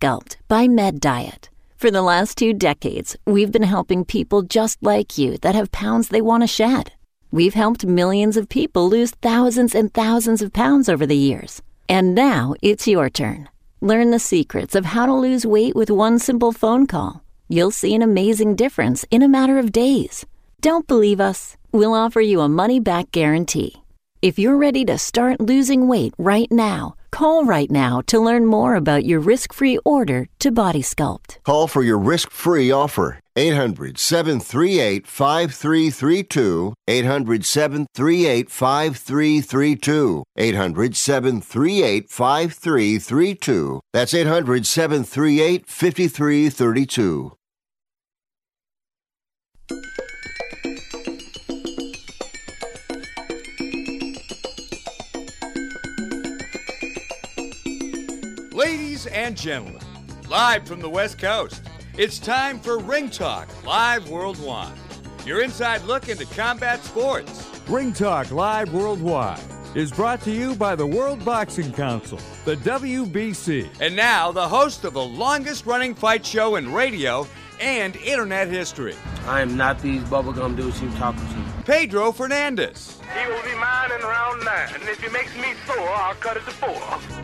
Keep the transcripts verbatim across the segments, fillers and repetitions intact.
Sculpt by Med Diet. For the last two decades, we've been helping people just like you that have pounds they want to shed. We've helped millions of people lose thousands and thousands of pounds over the years. And now it's your turn. Learn the secrets of how to lose weight with one simple phone call. You'll see an amazing difference in a matter of days. Don't believe us? We'll offer you a money-back guarantee. If you're ready to start losing weight right now, call right now to learn more about your risk-free order to Body Sculpt. Call for your risk-free offer. eight hundred, seven three eight, five three three two. eight hundred, seven three eight, five three three two. eight hundred, seven three eight, five three three two. That's eight hundred, seven three eight, five three three two. Ladies and gentlemen, live from the West Coast, it's time for Ring Talk Live Worldwide, your inside look into combat sports. Ring Talk Live Worldwide is brought to you by the World Boxing Council, the W B C. And now, the host of the longest-running fight show in radio and internet history. I am not these bubblegum dudes you talking to. Pedro Fernandez. He will be mine in round nine, and if he makes me sore, I'll cut it to four.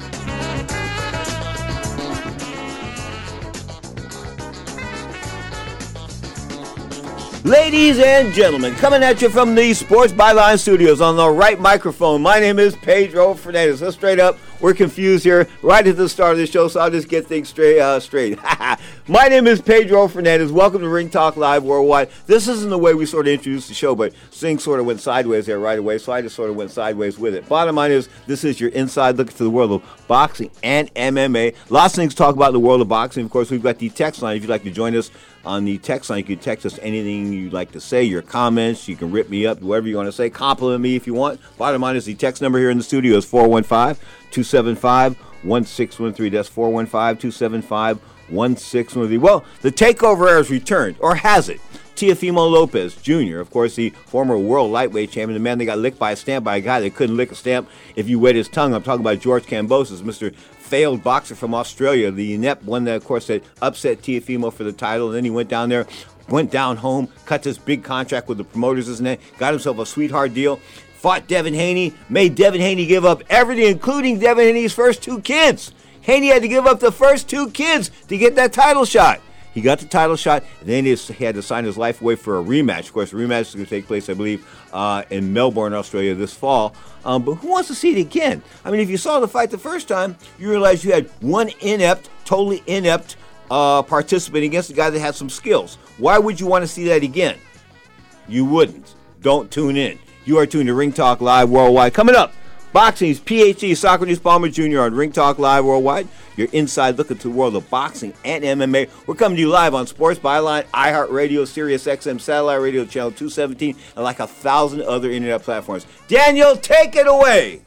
Ladies and gentlemen, coming at you from the Sports Byline Studios on the right microphone, my name is Pedro Fernandez. Let's straight up, we're confused here right at the start of the show, so I'll just get things straight. Uh, straight. My name is Pedro Fernandez. Welcome to Ring Talk Live Worldwide. This isn't the way we sort of introduced the show, but things sort of went sideways there right away, so I just sort of went sideways with it. Bottom line is, this is your inside look into the world of boxing and M M A. Lots of things to talk about in the world of boxing. Of course, we've got the text line. If you'd like to join us on the text line, you can text us anything you'd like to say, your comments. You can rip me up, whatever you want to say. Compliment me if you want. Bottom line is the text number here in the studio is four one five, two seven five, one six one three. That's four one five, two seven five, one six one three. Well, the takeover has returned, or has it? Teofimo Lopez Junior, of course, the former world lightweight champion, the man that got licked by a stamp by a guy that couldn't lick a stamp if you wet his tongue. I'm talking about George Kambosos, Mister failed boxer from Australia, the inept one that, of course, that upset Teofimo for the title. And then he went down there, went down home, cut this big contract with the promoters, isn't it? Got himself a sweetheart deal, fought Devin Haney, made Devin Haney give up everything, including Devin Haney's first two kids. Haney had to give up the first two kids to get that title shot. He got the title shot, and then he had to sign his life away for a rematch. Of course, the rematch is going to take place, I believe, uh, in Melbourne, Australia this fall. Um, but who wants to see it again? I mean, if you saw the fight the first time, you realize you had one inept, totally inept uh, participant against a guy that had some skills. Why would you want to see that again? You wouldn't. Don't tune in. You are tuned to Ring Talk Live Worldwide. Coming up, boxing's P H D Socrates Palmer Junior on Ring Talk Live Worldwide. Your inside look into the world of boxing and M M A. We're coming to you live on Sports Byline, iHeartRadio, Sirius X M, Satellite Radio, Channel two seventeen, and like a thousand other internet platforms. Daniel, take it away.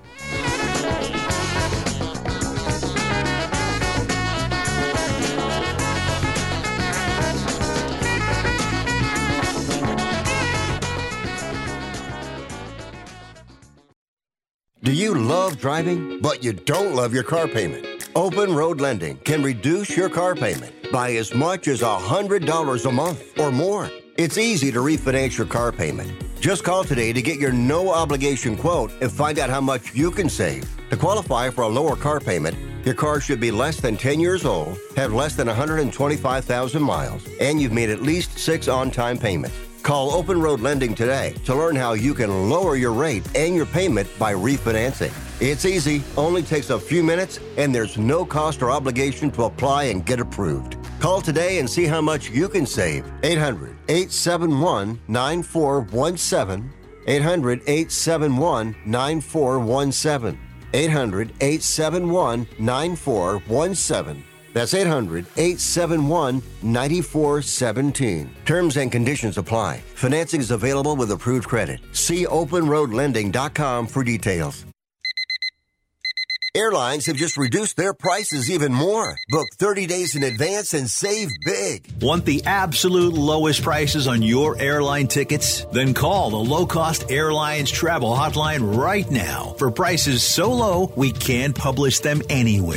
Do you love driving, but you don't love your car payment? Open Road Lending can reduce your car payment by as much as one hundred dollars a month or more. It's easy to refinance your car payment. Just call today to get your no-obligation quote and find out how much you can save. To qualify for a lower car payment, your car should be less than ten years old, have less than one hundred twenty-five thousand miles, and you've made at least six on-time payments. Call Open Road Lending today to learn how you can lower your rate and your payment by refinancing. It's easy, only takes a few minutes, and there's no cost or obligation to apply and get approved. Call today and see how much you can save. eight hundred, eight seven one, nine four one seven. eight hundred, eight seven one, nine four one seven. eight hundred, eight seven one, nine four one seven. That's eight hundred, eight seven one, nine four one seven. Terms and conditions apply. Financing is available with approved credit. See open road lending dot com for details. Airlines have just reduced their prices even more. Book thirty days in advance and save big. Want the absolute lowest prices on your airline tickets? Then call the Low Cost Airlines Travel Hotline right now for prices so low we can't publish them anywhere.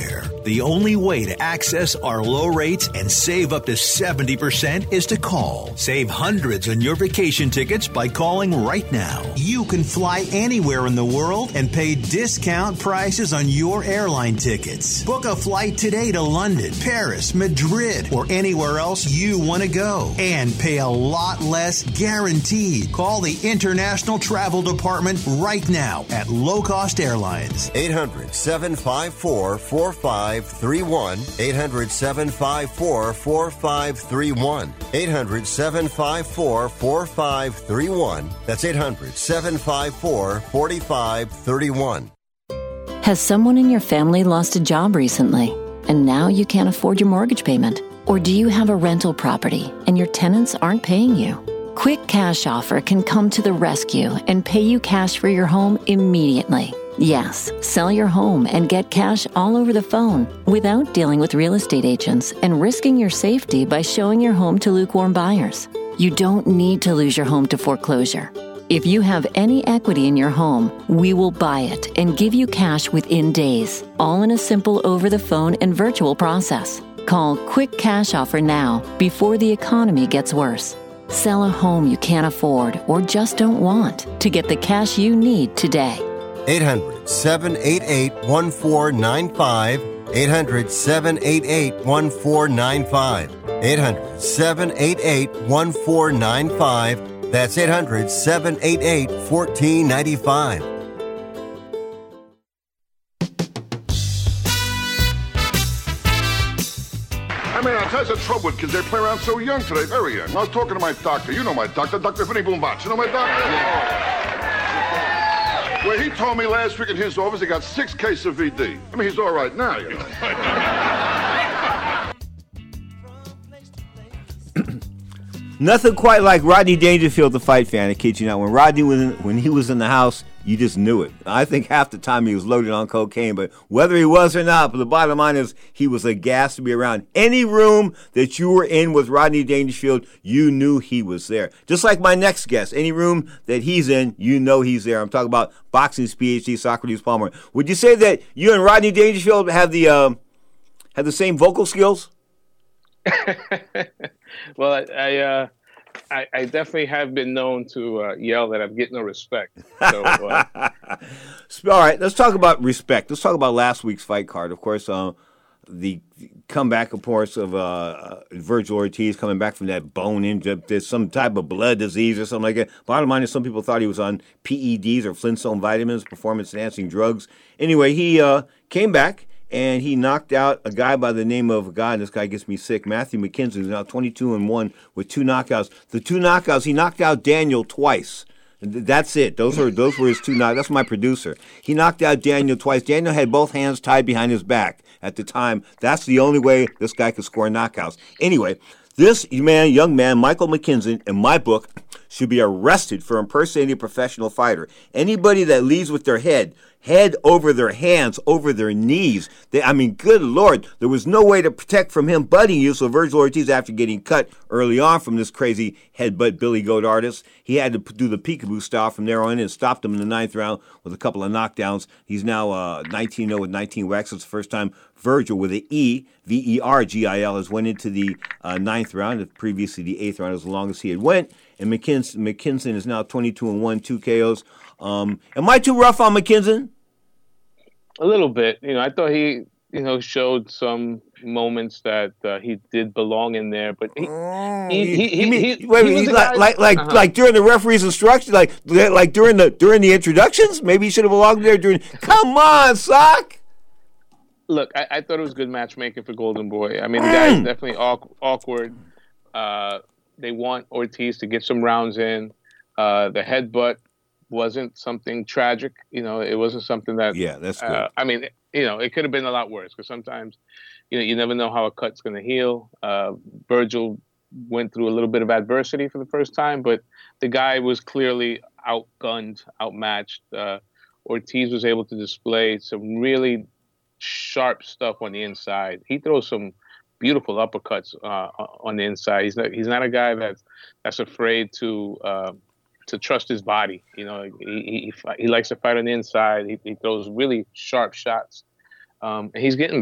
The only way to access our low rates and save up to seventy percent is to call. Save hundreds on your vacation tickets by calling right now. You can fly anywhere in the world and pay discount prices on your airline tickets. Book a flight today to London, Paris, Madrid, or anywhere else you want to go. And pay a lot less guaranteed. Call the International Travel Department right now at Low Cost Airlines. eight hundred, seven five four, four five three one. eight hundred, seven five four, four five three one. eight hundred, seven five four, four five three one. That's eight hundred, seven five four, four five three one. Has someone in your family lost a job recently, and now you can't afford your mortgage payment? Or do you have a rental property and your tenants aren't paying you? Quick Cash Offer can come to the rescue and pay you cash for your home immediately. Yes, sell your home and get cash all over the phone without dealing with real estate agents and risking your safety by showing your home to lukewarm buyers. You don't need to lose your home to foreclosure. If you have any equity in your home, we will buy it and give you cash within days, all in a simple over-the-phone and virtual process. Call Quick Cash Offer now before the economy gets worse. Sell a home you can't afford or just don't want to get the cash you need today. eight hundred, seven eight eight, one four nine five. eight hundred, seven eight eight, one four nine five. eight hundred, seven eight eight, one four nine five. That's eight hundred, seven eight eight, one four nine five. I mean, that's the trouble with kids. They play around so young today, very young. I was talking to my doctor. You know my doctor, Doctor Vinny Boombach. You know my doctor? Yeah. Well, he told me last week in his office he got six cases of V D. I mean, he's all right now, you know. Nothing quite like Rodney Dangerfield, the fight fan. I kid you not. When Rodney was in, when he was in the house, you just knew it. I think half the time he was loaded on cocaine, but whether he was or not, but the bottom line is he was a gas to be around. Any room that you were in with Rodney Dangerfield, you knew he was there. Just like my next guest, any room that he's in, you know he's there. I'm talking about boxing's PhD, Socrates Palmer. Would you say that you and Rodney Dangerfield have the uh, have the same vocal skills? Well, I I, uh, I I definitely have been known to uh, yell that I'm getting no respect. So, uh... all right, let's talk about respect. Let's talk about last week's fight card. Of course, uh, the comeback, of course, of uh, Vergil Ortiz coming back from that bone injury. There's some type of blood disease or something like that. Bottom line is some people thought he was on P E Ds or Flintstone vitamins, performance-enhancing drugs. Anyway, he uh, came back. And he knocked out a guy by the name of, God, this guy gets me sick, Matthew McKinson, who's now twenty-two and one with two knockouts. The two knockouts, he knocked out Daniel twice. That's it. Those were those were his two knockouts. That's my producer. He knocked out Daniel twice. Daniel had both hands tied behind his back at the time. That's the only way this guy could score knockouts. Anyway, this man, young man, Michael McKinson, in my book, should be arrested for impersonating a professional fighter. Anybody that leads with their head, head over their hands, over their knees. They, I mean, good Lord, there was no way to protect from him butting you. So Vergil Ortiz, after getting cut early on from this crazy headbutt Billy Goat artist, he had to do the peekaboo style from there on in and stopped him in the ninth round with a couple of knockdowns. He's now uh, nineteen oh with nineteen whacks. It's the first time Vergil with an E, V E R G I L, has went into the uh, ninth round. Previously, the eighth round was the longest he had went. And McKinson, McKinson is now twenty-two and one, two K Os. Um, am I too rough on McKinson? A little bit. You know, I thought he, you know, showed some moments that uh, he did belong in there, but he, he, he, he, mean, he, wait, he was he, a like, guy, like, like, uh-huh. like during the referee's instruction, like, like during the during the introductions, maybe he should have belonged there during. Come on, Sock. Look, I, I thought it was good matchmaking for Golden Boy. I mean, the guy is definitely awk- awkward. Uh, they want Ortiz to get some rounds in. Uh, the headbutt wasn't something tragic. You know, it wasn't something that. Yeah, that's good. Uh, I mean, you know, it could have been a lot worse because sometimes, you know, you never know how a cut's going to heal. Uh, Vergil went through a little bit of adversity for the first time, but the guy was clearly outgunned, outmatched. Uh, Ortiz was able to display some really sharp stuff on the inside. He throws some beautiful uppercuts uh, on the inside. He's not, he's not a guy that's that's afraid to uh, to trust his body. You know, he, he he likes to fight on the inside. He, he throws really sharp shots. Um, and he's getting better.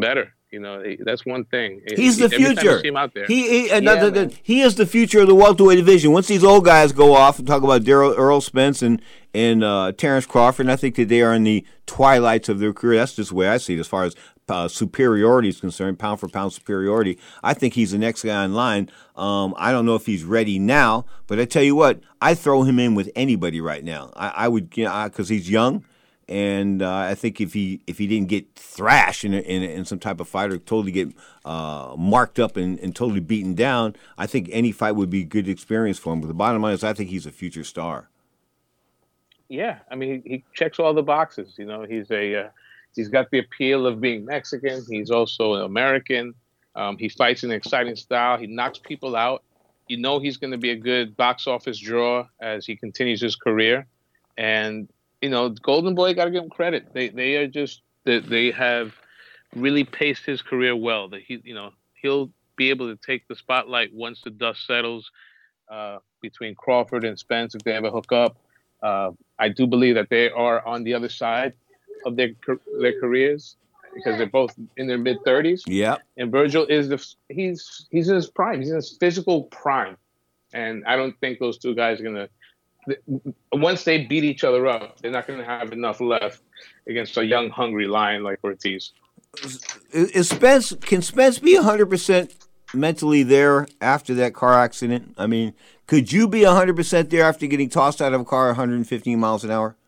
You know, that's one thing. He's the Every time future. you see him out there. He he, Yeah, another, man. he is the future of the welterweight division. Once these old guys go off and talk about Daryl Earl Spence and and uh, Terrence Crawford, and I think that they are in the twilights of their career. That's just the way I see it as far as uh, superiority is concerned, pound for pound superiority. I think he's the next guy in line. Um, I don't know if he's ready now, but I tell you what, I throw him in with anybody right now. I, I would, you know, because he's young. And uh, I think if he if he didn't get thrashed in, a, in, a, in some type of fight or totally get uh, marked up and, and totally beaten down, I think any fight would be a good experience for him. But the bottom line is I think he's a future star. Yeah, I mean, he, he checks all the boxes. You know, he's a uh, he's got the appeal of being Mexican. He's also an American. Um, he fights in an exciting style. He knocks people out. You know he's going to be a good box office draw as he continues his career. And you know, Golden Boy, got to give him credit. They they are just they, they have really paced his career well. That he you know he'll be able to take the spotlight once the dust settles uh, between Crawford and Spence if they ever hook up. Uh, I do believe that they are on the other side of their their careers because they're both in their mid thirties. Yeah, and Virgil is the he's he's in his prime. He's in his physical prime, and I don't think those two guys are gonna. Once they beat each other up, they're not going to have enough left against a young, hungry lion like Ortiz. Is Spence can Spence be one hundred percent mentally there after that car accident? I mean, could you be one hundred percent there after getting tossed out of a car at one hundred fifteen miles an hour?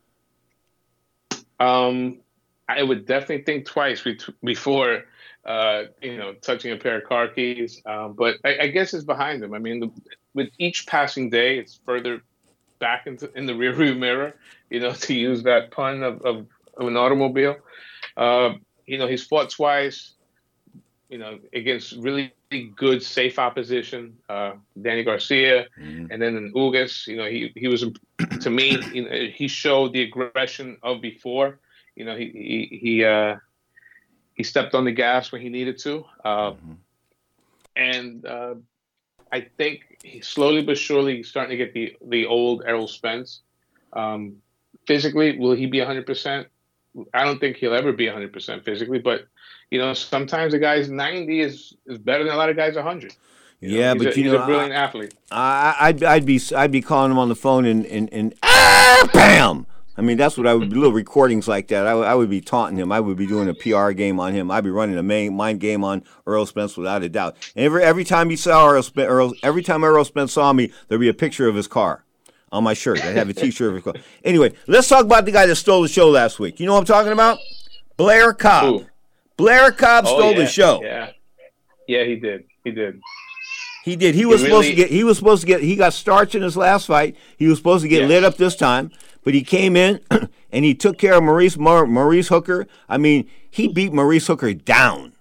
Um, I would definitely think twice before, uh, you know, touching a pair of car keys. Um, but I, I guess it's behind him. I mean, the, with each passing day, it's further back into in the rearview mirror, you know, to use that pun of, of, of an automobile. Uh, you know, he's fought twice, you know, against really good, safe opposition. Uh, Danny Garcia, mm-hmm. and then in Ugas, you know, he, he was, to me, you know, he showed the aggression of before. You know, he he he, uh, he stepped on the gas when he needed to. Uh, mm-hmm. And uh, I think he's slowly but surely starting to get the, the old Errol Spence. Um, physically, will he be one hundred percent? I don't think he'll ever be one hundred percent physically, but, you know, sometimes a guy's ninety is, is better than a lot of guys one hundred. You yeah, know, but a, you he's know, a brilliant I, athlete. I, I'd, I'd be I'd be calling him on the phone and, and, and ah, bam! I mean, that's what I would do, little recordings like that. I, I would be taunting him. I would be doing a P R game on him. I'd be running a main, mind game on Earl Spence without a doubt. And every every time you saw Earl, Spence, Earl, every time Earl Spence saw me, there'd be a picture of his car on my shirt. I'd have a T-shirt of his car. Anyway, let's talk about the guy that stole the show last week. You know what I'm talking about? Blair Cobb. Ooh. Blair Cobb oh, stole yeah, the show. Yeah, yeah, he did. He did. He did. He was he supposed really, to get. He was supposed to get. He got starched in his last fight. He was supposed to get yeah. lit up this time, but he came in and he took care of Maurice Mar- Maurice Hooker. I mean, he beat Maurice Hooker down.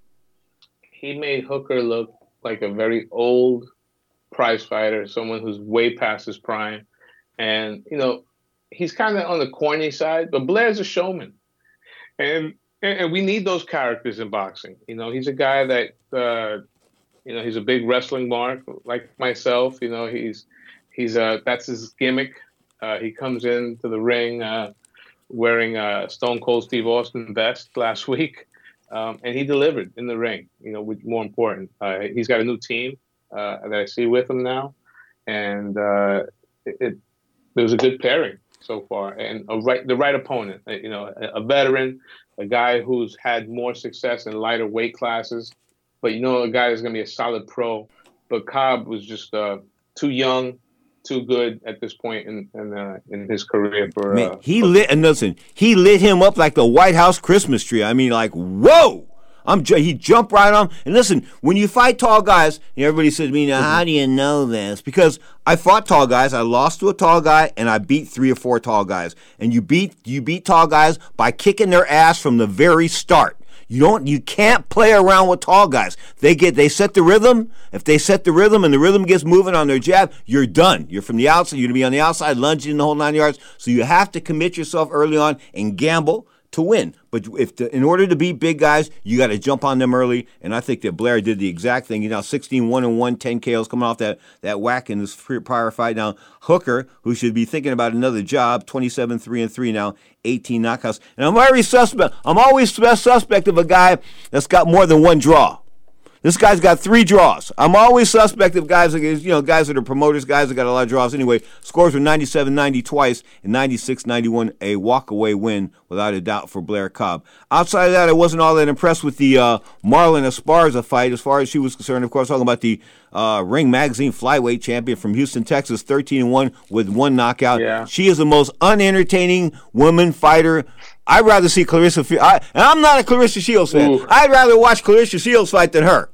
He made Hooker look like a very old prize fighter, someone who's way past his prime, and you know, he's kind of on the corny side. But Blair's a showman, and and we need those characters in boxing. You know, he's a guy that. Uh, You know, he's a big wrestling mark, like myself. You know, he's he's uh that's his gimmick. Uh, he comes into the ring uh, wearing uh, Stone Cold Steve Austin vest last week, um, and he delivered in the ring. You know, which more important, uh, he's got a new team uh, that I see with him now, and uh, it, it there was a good pairing so far, and a right the right opponent. You know, a, a veteran, a guy who's had more success in lighter weight classes. But you know, a guy is going to be a solid pro. But Cobb was just uh, too young, too good at this point in in, uh, in his career. For Man, uh, he lit and listen, he lit him up like the White House Christmas tree. I mean, like whoa! I'm ju- he jumped right on. And listen, when you fight tall guys, and everybody says to me, "Now, how do you know this?" Because I fought tall guys. I lost to a tall guy, and I beat three or four tall guys. And you beat you beat tall guys by kicking their ass from the very start. You don't. You can't play around with tall guys. They get. They set the rhythm. If they set the rhythm and the rhythm gets moving on their jab, you're done. You're from the outside. You're gonna be on the outside, lunging the whole nine yards. So you have to commit yourself early on and gamble. to win. But if the, in order to beat big guys, you got to jump on them early. And I think that Blair did the exact thing. You know, sixteen one and one, ten K Os coming off that, that whack in this prior fight. Now, Hooker, who should be thinking about another job, twenty-seven three and three now, eighteen knockouts. And I'm very suspect. I'm always suspect of a guy that's got more than one draw. This guy's got three draws. I'm always suspect of guys, you know, guys that are promoters, guys that got a lot of draws. Anyway, scores were ninety-seven ninety twice and ninety-six ninety-one, a walk-away win without a doubt for Blair Cobb. Outside of that, I wasn't all that impressed with the uh, Marlon Esparza fight as far as she was concerned. Of course, talking about the uh, Ring Magazine flyweight champion from Houston, Texas, thirteen and one with one knockout. Yeah. She is the most unentertaining woman fighter. I'd rather see Clarissa Shields. I, and I'm not a Clarissa Shields fan. Ooh. I'd rather watch Clarissa Shields fight than her.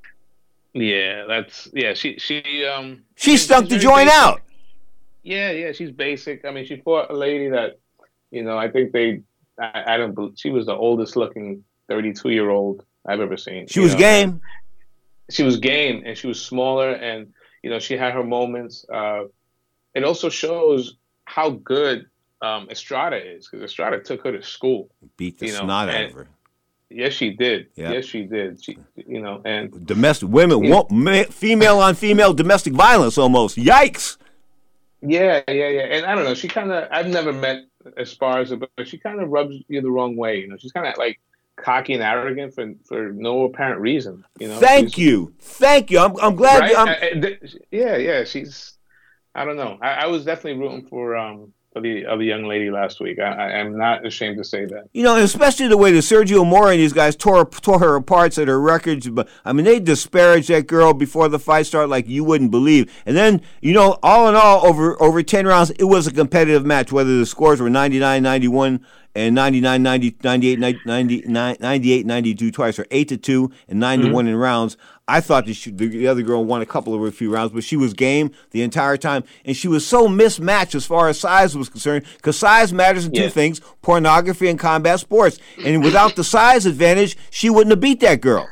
Yeah, that's yeah. She she um she stunk the joint basic. out. Yeah, yeah. She's basic. I mean, she fought a lady that, you know, I think they. I, I don't. believe She was the oldest looking thirty-two year old I've ever seen. She was know? game. She was game, and she was smaller, and you know, she had her moments. Uh, it also shows how good um, Estrada is, because Estrada took her to school. Beat the you know, snot out and, of her. Yes, she did. Yep. Yes, she did. She, you know, and domestic women, yeah. ma- female on female domestic violence, almost. Yikes! Yeah, yeah, yeah. And I don't know. She kind of. I've never met Esparza, but she kind of rubs you the wrong way. You know, she's kind of like cocky and arrogant for for no apparent reason. You know. Thank she's, you, thank you. I'm I'm glad. Right? I'm, I, I, th- yeah, yeah. She's. I don't know. I, I was definitely rooting for um. For the other young lady last week. I, I am not ashamed to say that. You know, especially the way that Sergio Mora and these guys tore tore her apart, said her records. But I mean, they disparaged that girl before the fight started like you wouldn't believe. And then, you know, all in all, over over ten rounds, it was a competitive match. Whether the scores were ninety-nine ninety-one and ninety-nine ninety, ninety-eight ninety-nine, ninety-eight ninety-two twice, or eight to two and nine to one in rounds. I thought that she, the other girl won a couple of a few rounds, but she was game the entire time, and she was so mismatched as far as size was concerned, because size matters in yeah. two things: pornography and combat sports. And without the size advantage, she wouldn't have beat that girl.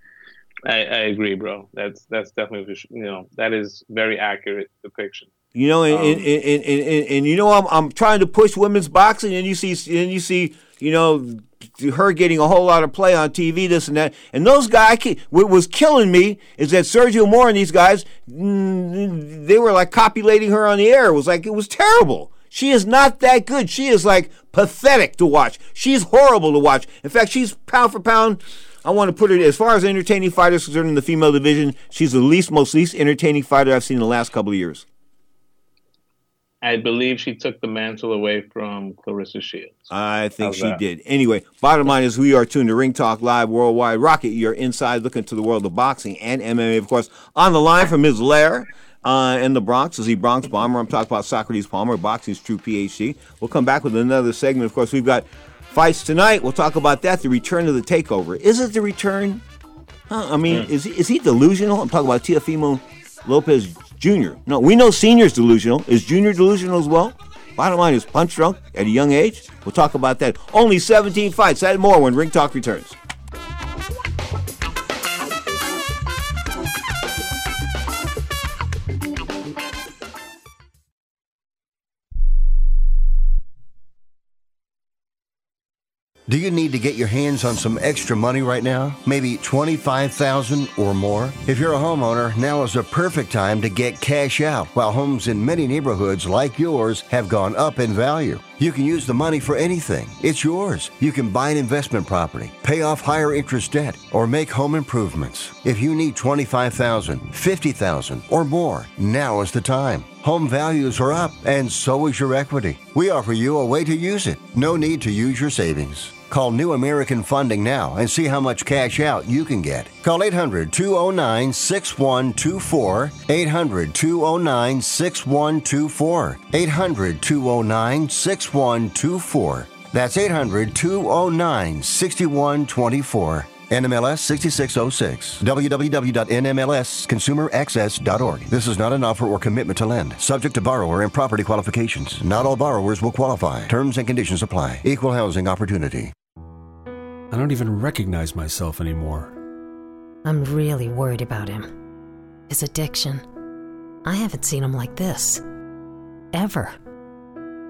I, I agree, bro. That's that's definitely, you know, that is very accurate depiction. You know, and um, and, and, and, and, and you know, I'm I'm trying to push women's boxing, and you see, and you see, you know, her getting a whole lot of play on T V, this and that. And those guys, what was killing me is that Sergio Mora and these guys, they were like copulating her on the air. It was like, it was terrible. She is not that good. She is like pathetic to watch. She's horrible to watch. In fact, she's pound for pound. I want to put her, as far as entertaining fighters concerned in the female division, she's the least, most least entertaining fighter I've seen in the last couple of years. I believe she took the mantle away from Clarissa Shields. I think How's she that? did. Anyway, bottom line is we are tuned to Ring Talk Live Worldwide. Rocket, you're inside looking to the world of boxing and M M A, of course. On the line from his lair uh, in the Bronx is the Bronx Bomber. I'm talking about Socrates Palmer, boxing's true P H D. We'll come back with another segment. Of course, we've got fights tonight. We'll talk about that, the return of the takeover. Is it the return? Huh? I mean, mm. is, he, is he delusional? I'm talking about Teofimo Lopez Junior No, we know Senior's delusional. Is Junior delusional as well? Bottom line is punch drunk at a young age. We'll talk about that. Only seventeen fights. That and more when Ring Talk returns. Do you need to get your hands on some extra money right now? Maybe twenty-five thousand dollars or more? If you're a homeowner, now is a perfect time to get cash out while homes in many neighborhoods like yours have gone up in value. You can use the money for anything. It's yours. You can buy an investment property, pay off higher interest debt, or make home improvements. If you need twenty-five thousand dollars, fifty thousand dollars, or more, now is the time. Home values are up, and so is your equity. We offer you a way to use it. No need to use your savings. Call New American Funding now and see how much cash out you can get. Call eight hundred, two oh nine, six one two four, eight hundred, two oh nine, six one two four, eight hundred, two oh nine, six one two four. That's eight hundred, two oh nine, six one two four. N M L S sixty-six oh six. w w w dot n m l s consumer access dot org. This is not an offer or commitment to lend. Subject to borrower and property qualifications. Not all borrowers will qualify. Terms and conditions apply. Equal housing opportunity. I don't even recognize myself anymore. I'm really worried about him. His addiction. I haven't seen him like this. Ever.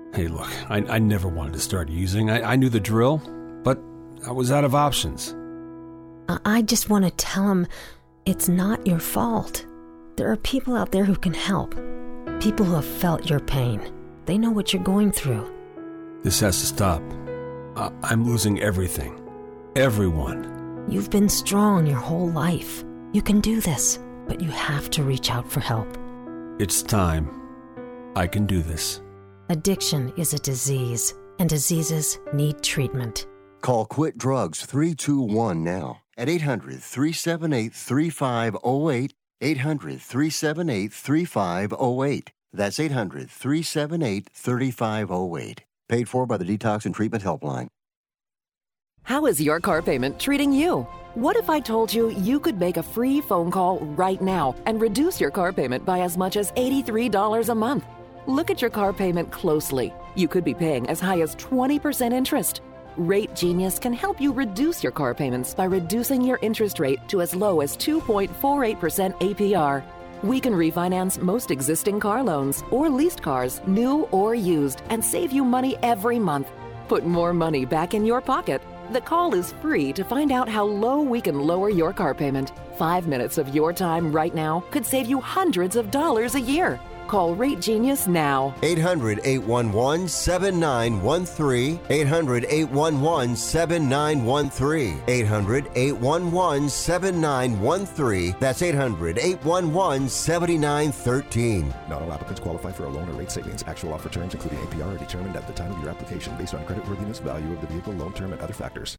Hey, look, I, I never wanted to start using. I, I knew the drill, but I was out of options. I just want to tell him it's not your fault. There are people out there who can help. People who have felt your pain. They know what you're going through. This has to stop. I, I'm losing everything. Everyone. You've been strong your whole life. You can do this, but you have to reach out for help. It's time. I can do this. Addiction is a disease, and diseases need treatment. Call Quit Drugs three two one now at eight hundred, three seven eight, three five zero eight, eight hundred, three seven eight, three five zero eight. That's eight hundred, three seven eight, three five zero eight. Paid for by the Detox and Treatment Helpline. How is your car payment treating you? What if I told you you could make a free phone call right now and reduce your car payment by as much as eighty-three dollars a month? Look at your car payment closely. You could be paying as high as twenty percent interest. Rate Genius can help you reduce your car payments by reducing your interest rate to as low as two point four eight percent A P R. We can refinance most existing car loans or leased cars, new or used, and save you money every month. Put more money back in your pocket. The call is free to find out how low we can lower your car payment. Five minutes of your time right now could save you hundreds of dollars a year. Call Rate Genius now. eight hundred, eight one one, seven nine one three. eight hundred, eight one one, seven nine one three. eight hundred, eight one one, seven nine one three. That's eight hundred, eight one one, seven nine one three. Not all applicants qualify for a loan or rate savings. Actual offer terms, including A P R, are determined at the time of your application based on creditworthiness, value of the vehicle, loan term, and other factors.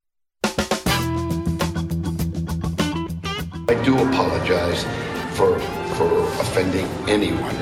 I do apologize for for offending anyone.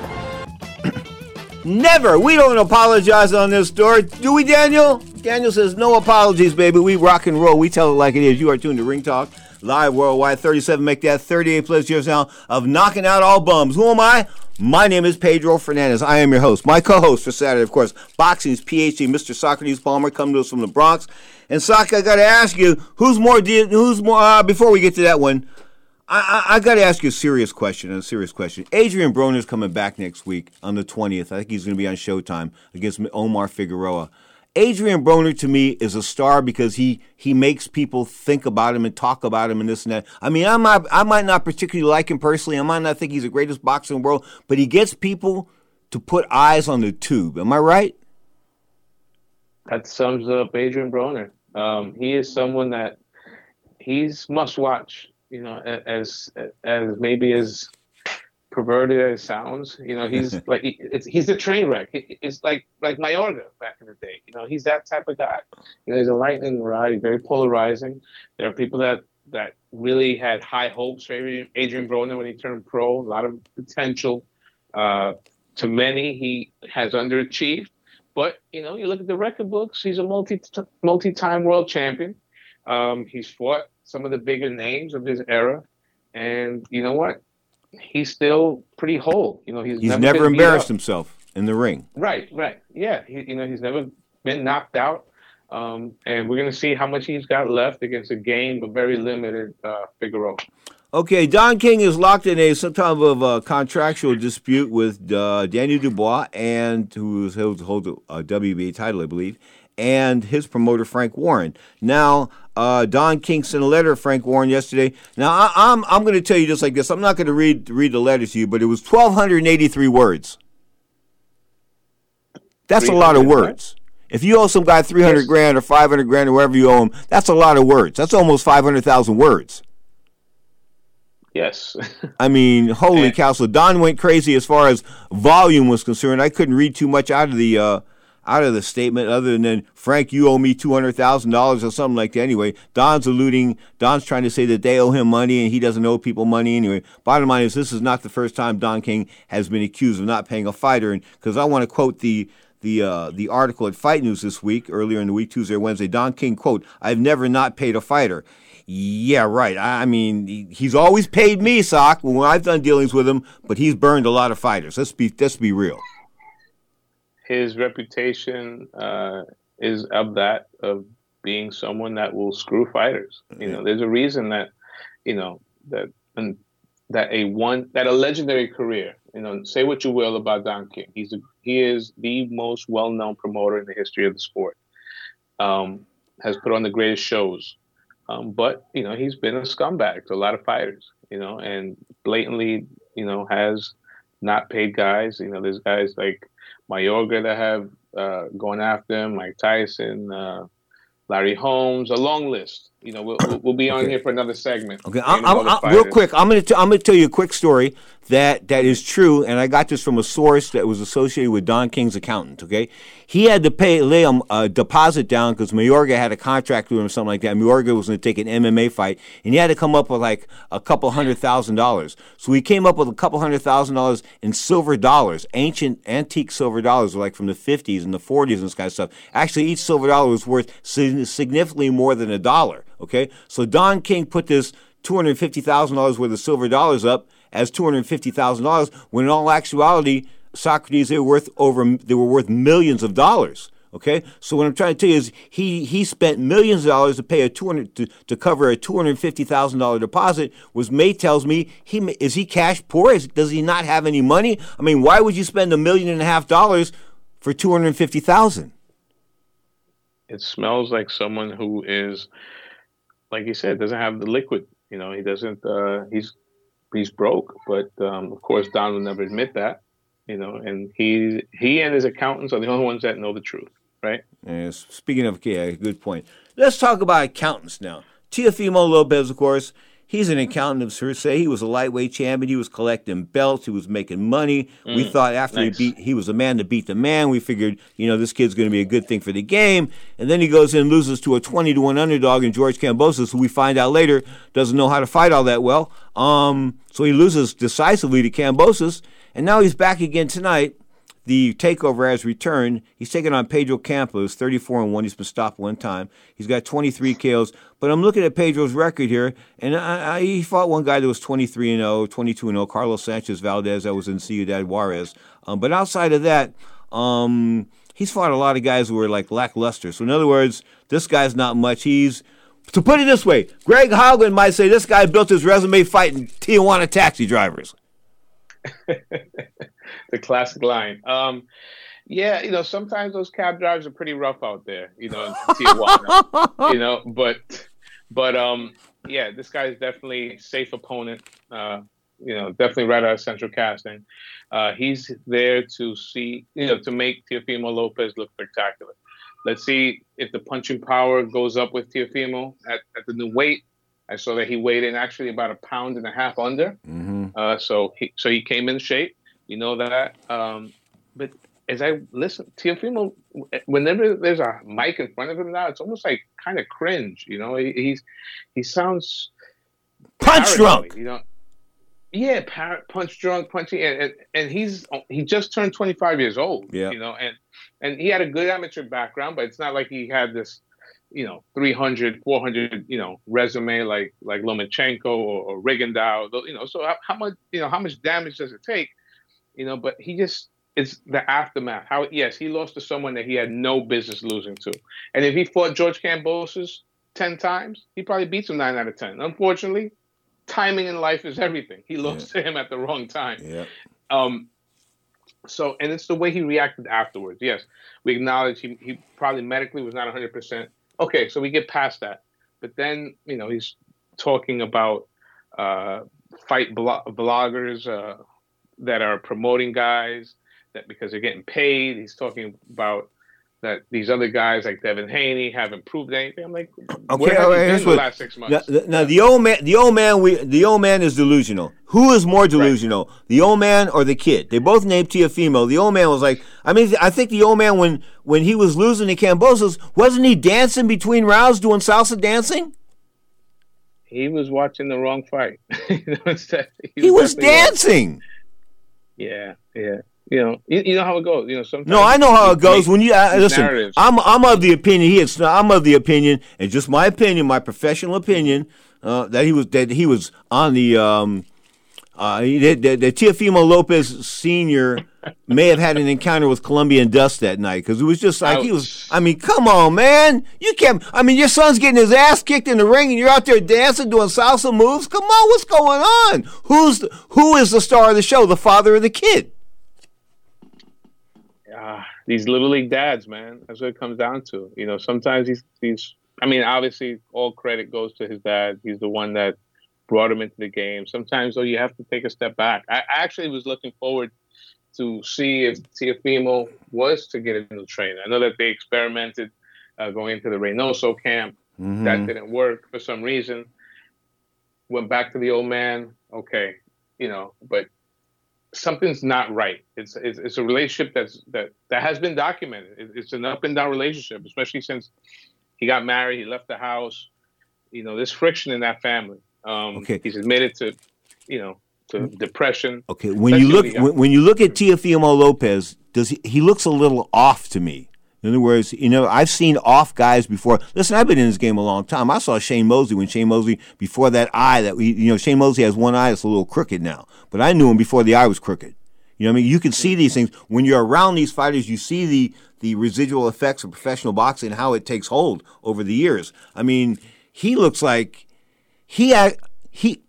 Never. We don't apologize on this story. Do we, Daniel? Daniel says, no apologies, baby. We rock and roll. We tell it like it is. You are tuned to Ring Talk, live worldwide. thirty-seven, make that thirty-eight plus years now of knocking out all bums. Who am I? My name is Pedro Fernandez. I am your host. My co-host for Saturday, of course, boxing's P H D, Mister Socrates Palmer, coming to us from the Bronx. And, Sock, I got to ask you, who's more, who's more, uh, before we get to that one, I, I, I got to ask you a serious question, a serious question. Adrian Broner's coming back next week on the twentieth. I think he's going to be on Showtime against Omar Figueroa. Adrian Broner, to me, is a star because he, he makes people think about him and talk about him and this and that. I mean, I'm not, I might not particularly like him personally. I might not think he's the greatest boxer in the world, but he gets people to put eyes on the tube. Am I right? That sums up Adrian Broner. Um, he is someone that he's must-watch. You know, as as maybe as perverted as it sounds, you know, he's like he, it's, he's a train wreck. He, it's like like Mayorga back in the day. You know, he's that type of guy. You know, he's a lightning rod. He's very polarizing. There are people that that really had high hopes for Adrian Broner when he turned pro. A lot of potential. Uh, to many, he has underachieved. But you know, you look at the record books. He's a multi multi-time world champion. Um, he's fought some of the bigger names of his era, and you know what? He's still pretty whole. You know, he's, he's never, never embarrassed himself in the ring. Right, right, yeah. He, you know, he's never been knocked out, um, and we're gonna see how much he's got left against a game but very limited uh, Figueroa. Okay, Don King is locked in a some type of uh, contractual dispute with uh, Daniel Dubois, and who holds, holds a W B A title, I believe, and his promoter Frank Warren. Now, uh, Don King sent a letter to Frank Warren yesterday. Now, I, I'm I'm going to tell you just like this. I'm not going to read read the letter to you, but it was one thousand two hundred eighty-three words. That's a lot of words. If you owe some guy three hundred yes. grand or five hundred grand or wherever you owe him, that's a lot of words. That's almost five hundred thousand words. Yes. I mean, holy and, cow. So Don went crazy as far as volume was concerned. I couldn't read too much out of the uh, out of the statement other than, Frank, you owe me two hundred thousand dollars or something like that. Anyway, Don's alluding, Don's trying to say that they owe him money and he doesn't owe people money anyway. Bottom line is this is not the first time Don King has been accused of not paying a fighter. And because I want to quote the the uh, the article at Fight News this week, earlier in the week, Tuesday or Wednesday, Don King, quote, "I've never not paid a fighter." Yeah, right. I mean, he's always paid me, Sock, when I've done dealings with him, but he's burned a lot of fighters. Let's be let's be real. His reputation uh, is of that, of being someone that will screw fighters. You know, there's a reason that, you know, that and that a one that a legendary career, You know, say what you will about Don King. He's a, he is the most well-known promoter in the history of the sport. Um, has put on the greatest shows. Um, but, you know, he's been a scumbag to a lot of fighters, you know, and blatantly, you know, has not paid guys. You know, there's guys like Mayorga that have uh, gone after him, Mike Tyson, uh, Larry Holmes, a long list. You know, we'll, we'll be on okay. here for another segment. Okay, I'm, I'm, I'm, real quick, I'm going to I'm going to tell you a quick story that, that is true, and I got this from a source that was associated with Don King's accountant. Okay, he had to pay lay him a deposit down because Mayorga had a contract with him or something like that. Mayorga was going to take an M M A fight, and he had to come up with like a couple hundred thousand dollars. So he came up with a couple hundred thousand dollars in silver dollars, ancient antique silver dollars, like from the fifties and the forties and this kind of stuff. Actually, each silver dollar was worth significantly more than a dollar. Okay, so Don King put this two hundred fifty thousand dollars worth of silver dollars up as two hundred fifty thousand dollars, when in all actuality, Socrates, they were worth over they were worth millions of dollars. Okay, so what I'm trying to tell you is he he spent millions of dollars to pay a two hundred to, to cover a two hundred fifty thousand dollar deposit. Was May tells me he is he cash poor? Is, does he not have any money? I mean, why would you spend a million and a half dollars for two hundred fifty thousand? It smells like someone who is, like you said, doesn't have the liquid. You know, he doesn't. Uh, he's he's broke, but um, of course Don will never admit that. You know, and he he and his accountants are the only ones that know the truth, right? And speaking of, yeah, good point. Let's talk about accountants now. Teofimo Lopez, of course, he's an accountant of per se. He was a lightweight champion. He was collecting belts. He was making money. Mm, we thought after nice. he beat, he was a man to beat the man. We figured, you know, this kid's going to be a good thing for the game. And then he goes in and loses to a twenty to one underdog in George Kambosos, who we find out later doesn't know how to fight all that well. Um, so he loses decisively to Kambosos. And now he's back again tonight. The takeover has returned. He's taking on Pedro Campos, thirty-four and one. He's been stopped one time. He's got twenty-three K Os. But I'm looking at Pedro's record here, and I, I, he fought one guy that was twenty-three and oh, twenty-two and oh, Carlos Sanchez Valdez, that was in Ciudad Juarez. Um, but outside of that, um, he's fought a lot of guys who were like lackluster. So in other words, this guy's not much. He's, to put it this way, Greg Haugen might say this guy built his resume fighting Tijuana taxi drivers. The classic line. Um, yeah, you know, sometimes those cab drivers are pretty rough out there, you know, in Tijuana, you know, but, but, um, yeah, this guy is definitely a safe opponent, uh, you know, definitely right out of Central Casting. Uh, he's there to see, you know, to make Teofimo Lopez look spectacular. Let's see if the punching power goes up with Teofimo at, at the new weight. I saw that he weighed in actually about a pound and a half under. Mm-hmm. Uh, so he so he came in shape. You know that. Um, but as I listen, Teofimo, whenever there's a mic in front of him now, it's almost like kind of cringe. You know, he, he's he sounds punch paranoid, drunk. You know, yeah, par- punch drunk, punchy, and, and and he's he just turned twenty-five years old. Yeah, you know, and and he had a good amateur background, but it's not like he had this, you know, three hundred, four hundred, you know, resume like like Lomachenko or, or Rigondeaux, you know. So how, how much, you know, how much damage does it take, you know? But he just, it's the aftermath. How yes, he lost to someone that he had no business losing to, and if he fought George Kambosos ten times, he probably beats him nine out of ten. Unfortunately, timing in life is everything. He lost yeah. to him at the wrong time. Yeah. Um. So, and it's the way he reacted afterwards. Yes, we acknowledge he he probably medically was not one hundred percent. Okay, so we get past that. But then, you know, he's talking about uh, fight blo- bloggers uh, that are promoting guys that because they're getting paid. He's talking about that these other guys like Devin Haney haven't proved anything. I'm like, okay, where have okay, you been the what, last six months? Now, now the old man, the old man, we, the old man is delusional. Who is more delusional, right. the old man or the kid? They both named Teofimo. The old man was like, I mean, I think the old man when when he was losing to Kambosos, wasn't he dancing between rounds, doing salsa dancing? He was watching the wrong fight. you know, instead, he, he was, was dancing. Yeah, yeah. You know, you, you know how it goes. You know, sometimes. No, I know how it goes. When you uh, listen, narratives. I'm I'm of the opinion he is. I'm of the opinion, and just my opinion, my professional opinion, uh, that he was that he was on the um, Uh, the, the, the Teofimo Lopez Senior may have had an encounter with Colombian dust that night because it was just like Ouch. he was. I mean, come on, man! You can't. I mean, your son's getting his ass kicked in the ring, and you're out there dancing, doing salsa moves. Come on, what's going on? Who's the, who is the star of the show? The father or the kid? Uh, these little league dads, man. That's what it comes down to. You know, sometimes he's he's. I mean, obviously, all credit goes to his dad. He's the one that brought him into the game. Sometimes, though, you have to take a step back. I actually was looking forward to see if Teofimo was to get into training. I know that they experimented uh, going into the Reynoso camp. Mm-hmm. That didn't work for some reason. Went back to the old man. Okay, you know, but something's not right. It's it's, it's a relationship that's that that has been documented. It, it's an up and down relationship, especially since he got married. He left the house. You know, there's friction in that family. Um, okay. He's admitted to, you know, to depression. Okay, when you look when, when you look at Teofimo Lopez, does he, he looks a little off to me? In other words, you know, I've seen off guys before. Listen, I've been in this game a long time. I saw Shane Mosley when Shane Mosley, before that eye that we, you know, Shane Mosley has one eye that's a little crooked now, but I knew him before the eye was crooked. You know what I mean? You can see these things when you're around these fighters. You see the the residual effects of professional boxing and how it takes hold over the years. I mean, he looks like. He, he,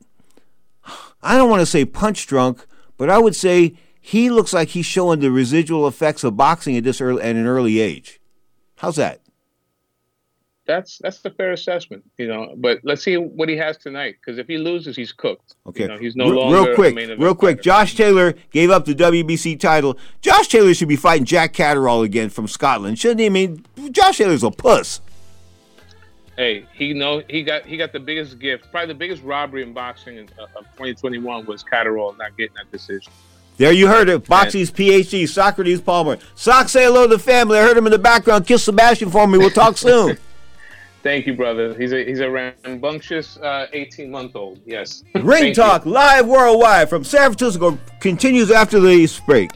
I don't want to say punch drunk, but I would say he looks like he's showing the residual effects of boxing at this early, at an early age. How's that? That's that's the fair assessment, you know. But let's see what he has tonight, because if he loses, he's cooked. Okay, you know, he's no R- longer real quick, a main event real quick. fighter. Josh Taylor gave up the W B C title. Josh Taylor should be fighting Jack Catterall again from Scotland, shouldn't he? I mean, Josh Taylor's a puss. Hey, he know he got he got the biggest gift, probably the biggest robbery in boxing in, uh, of twenty twenty-one was Catterall not getting that decision. There you heard it. Boxing's P H D, Socrates Palmer. Sock, say hello to the family. I heard him in the background. Kiss Sebastian for me. We'll talk soon. Thank you, brother. He's a he's a rambunctious uh, eighteen-month-old. Yes. Ring Talk you. Live worldwide from San Francisco continues after the break.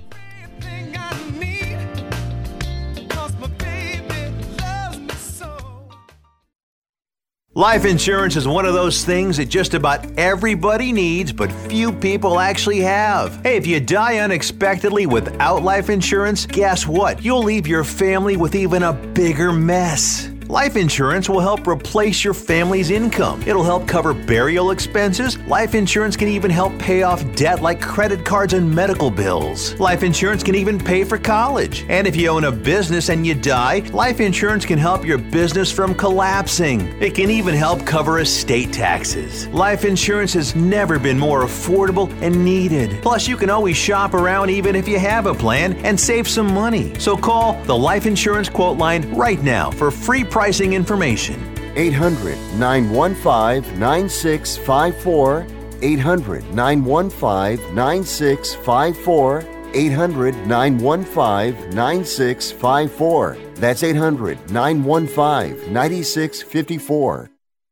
Life insurance is one of those things that just about everybody needs, but few people actually have. Hey, if you die unexpectedly without life insurance, guess what? You'll leave your family with even a bigger mess. Life insurance will help replace your family's income. It'll help cover burial expenses. Life insurance can even help pay off debt like credit cards and medical bills. Life insurance can even pay for college. And if you own a business and you die, life insurance can help your business from collapsing. It can even help cover estate taxes. Life insurance has never been more affordable and needed. Plus, you can always shop around even if you have a plan and save some money. So call the Life Insurance Quote Line right now for free pricing information. eight hundred, nine one five, nine six five four. eight hundred, nine one five, nine six five four. eight hundred, nine one five, nine six five four. That's eight hundred, nine one five, nine six five four.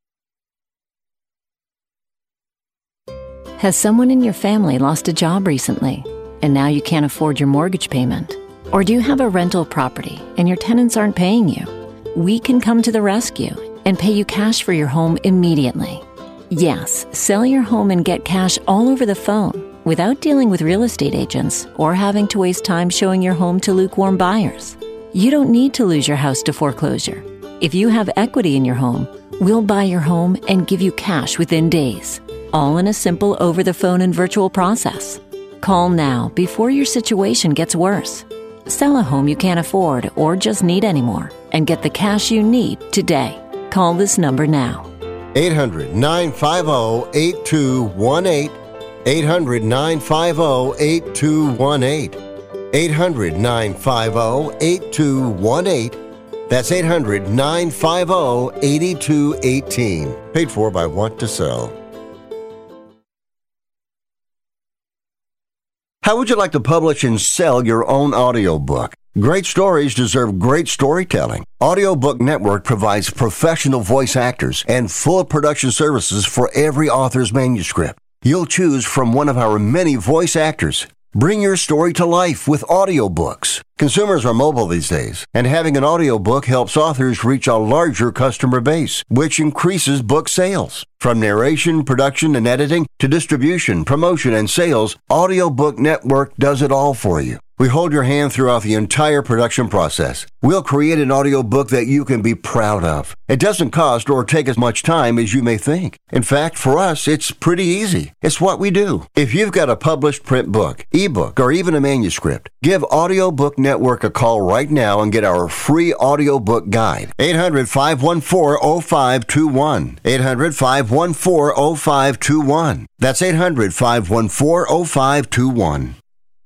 Has someone in your family lost a job recently, and now you can't afford your mortgage payment? Or do you have a rental property and your tenants aren't paying you? We can come to the rescue and pay you cash for your home immediately. Yes, sell your home and get cash all over the phone without dealing with real estate agents or having to waste time showing your home to lukewarm buyers. You don't need to lose your house to foreclosure. If you have equity in your home, we'll buy your home and give you cash within days, all in a simple over-the-phone and virtual process. Call now before your situation gets worse. Sell a home you can't afford or just need anymore and get the cash you need today. Call this number now. eight hundred, nine five zero, eight two one eight. eight hundred, nine five zero, eight two one eight. eight hundred, nine five zero, eight two one eight. That's eight hundred, nine five zero, eight two one eight. Paid for by Want to Sell. How would you like to publish and sell your own audiobook? Great stories deserve great storytelling. Audiobook Network provides professional voice actors and full production services for every author's manuscript. You'll choose from one of our many voice actors. Bring your story to life with audiobooks. Consumers are mobile these days, and having an audiobook helps authors reach a larger customer base, which increases book sales. From narration, production, and editing to distribution, promotion, and sales, Audiobook Network does it all for you. We hold your hand throughout the entire production process. We'll create an audiobook that you can be proud of. It doesn't cost or take as much time as you may think. In fact, for us, it's pretty easy. It's what we do. If you've got a published print book, ebook, or even a manuscript, give Audiobook Network a call right now and get our free audiobook guide. eight hundred, five one four, oh five two one. eight hundred, five one four, oh five two one. That's eight hundred, five one four, oh five two one.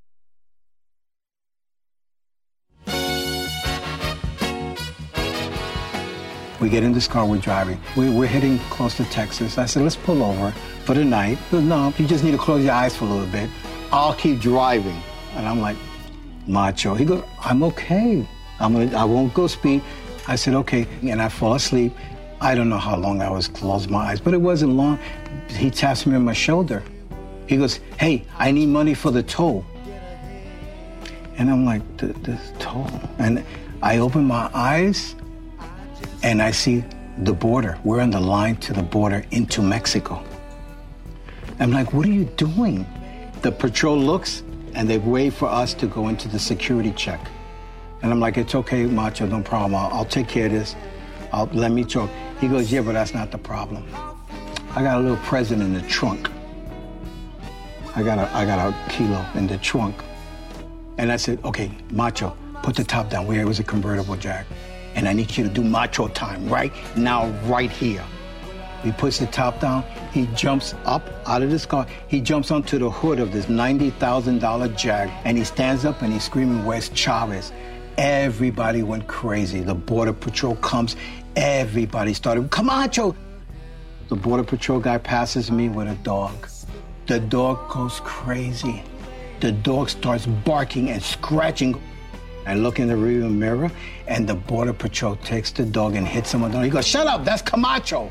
We get in this car, we're driving. We, we're heading close to Texas. I said, let's pull over for the night. He goes, no, you just need to close your eyes for a little bit. I'll keep driving. And I'm like, macho. He goes, I'm okay. I'm gonna, I won't go speed. I said, okay. And I fall asleep. I don't know how long I was closed my eyes, but it wasn't long. He taps me on my shoulder. He goes, hey, I need money for the toll. And I'm like, the toll? And I open my eyes, and I see the border. We're on the line to the border into Mexico. I'm like, what are you doing? The patrol looks, and they wait for us to go into the security check. And I'm like, it's okay, Macho, no problem. I'll, I'll take care of this. I'll, let me talk. He goes, yeah, but that's not the problem. I got a little present in the trunk. I got a, I got a kilo in the trunk. And I said, okay, Macho, put the top down. Where it was a convertible, Jack. And I need you to do macho time right now, right here. He puts the top down. He jumps up out of this car. He jumps onto the hood of this ninety thousand dollars Jag, and he stands up and he's screaming, where's Chavez? Everybody went crazy. The Border Patrol comes. Everybody started, Camacho. The Border Patrol guy passes me with a dog. The dog goes crazy. The dog starts barking and scratching. I look in the rearview mirror, and the Border Patrol takes the dog and hits him on the nose. He goes, shut up, that's Camacho.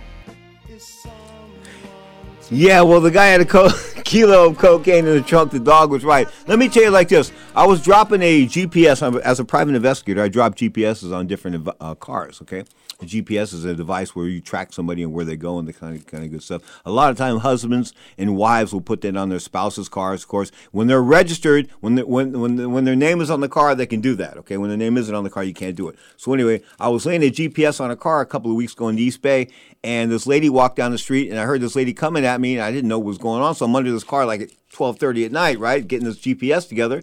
Yeah, well, the guy had a co- kilo of cocaine in the trunk. The dog was right. Let me tell you like this. I was dropping a G P S. As a private investigator, I drop G P S's on different uh, cars, okay? The G P S is a device where you track somebody and where they go and the kind of kind of good stuff. A lot of time, husbands and wives will put that on their spouses' cars. Of course, when they're registered, when when when when their name is on the car, they can do that. Okay, when their name isn't on the car, you can't do it. So anyway, I was laying a G P S on a car a couple of weeks ago in the East Bay, and this lady walked down the street, and I heard this lady coming at me, and I didn't know what was going on. So I'm under this car like at twelve thirty at night, right, getting this G P S together,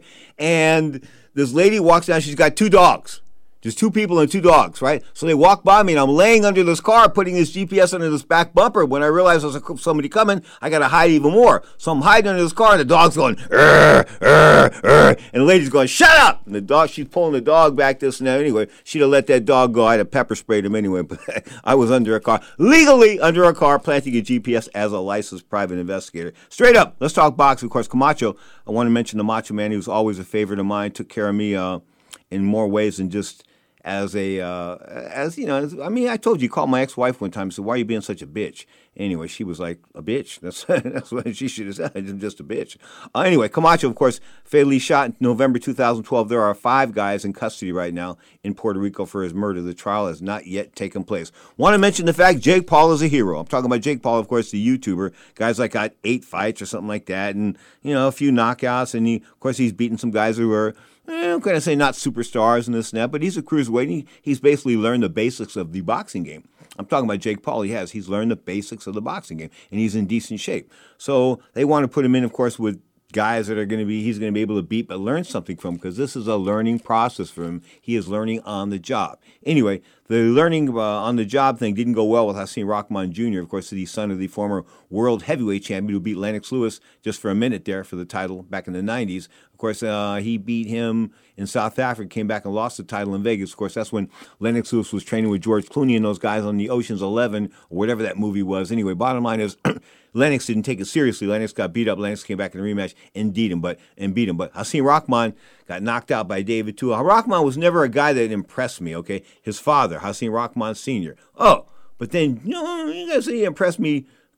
and this lady walks down. She's got two dogs. Just two people and two dogs, right? So they walk by me, and I'm laying under this car, putting this G P S under this back bumper. When I realized there was somebody coming, I got to hide even more. So I'm hiding under this car, and the dog's going, "Urgh, urgh, urgh," and the lady's going, shut up! And the dog, she's pulling the dog back, this and that. Anyway, she'd have let that dog go. I'd have pepper sprayed him anyway, but I was under a car, legally under a car, planting a G P S as a licensed private investigator. Straight up, let's talk boxing. Of course, Camacho, I want to mention the Macho Man. He was always a favorite of mine, took care of me uh, in more ways than just as a, uh, as you know, as, I mean, I told you, called my ex-wife one time and said, why are you being such a bitch? Anyway, she was like, a bitch? That's that's what she should have said, I'm just a bitch. Uh, anyway, Camacho, of course, fatally shot in November two thousand twelve. There are five guys in custody right now in Puerto Rico for his murder. The trial has not yet taken place. Want to mention the fact Jake Paul is a hero. I'm talking about Jake Paul, of course, the YouTuber. Guy's like got eight fights or something like that, and, you know, a few knockouts, and he, of course, he's beaten some guys who were, I'm going to say not superstars in this and that, but he's a cruiserweight. He, he's basically learned the basics of the boxing game. I'm talking about Jake Paul. He has. He's learned the basics of the boxing game, and he's in decent shape. So they want to put him in, of course, with guys that are going to be, he's going to be able to beat, but learn something from, because this is a learning process for him. He is learning on the job. Anyway, the learning uh, on the job thing didn't go well with Hasim Rahman Junior Of course, the son of the former world heavyweight champion who beat Lennox Lewis just for a minute there for the title back in the nineties. Of course, uh, he beat him in South Africa, came back and lost the title in Vegas. Of course, that's when Lennox Lewis was training with George Clooney and those guys on the Ocean's Eleven or whatever that movie was. Anyway, bottom line is Lennox didn't take it seriously. Lennox got beat up. Lennox came back in the rematch and beat him, but and beat him. But Hasim Rahman got knocked out by David Tua. Rahman was never a guy that impressed me. Okay, his father, Hasim Rahman Senior Oh, but then you know, you guys say he impressed me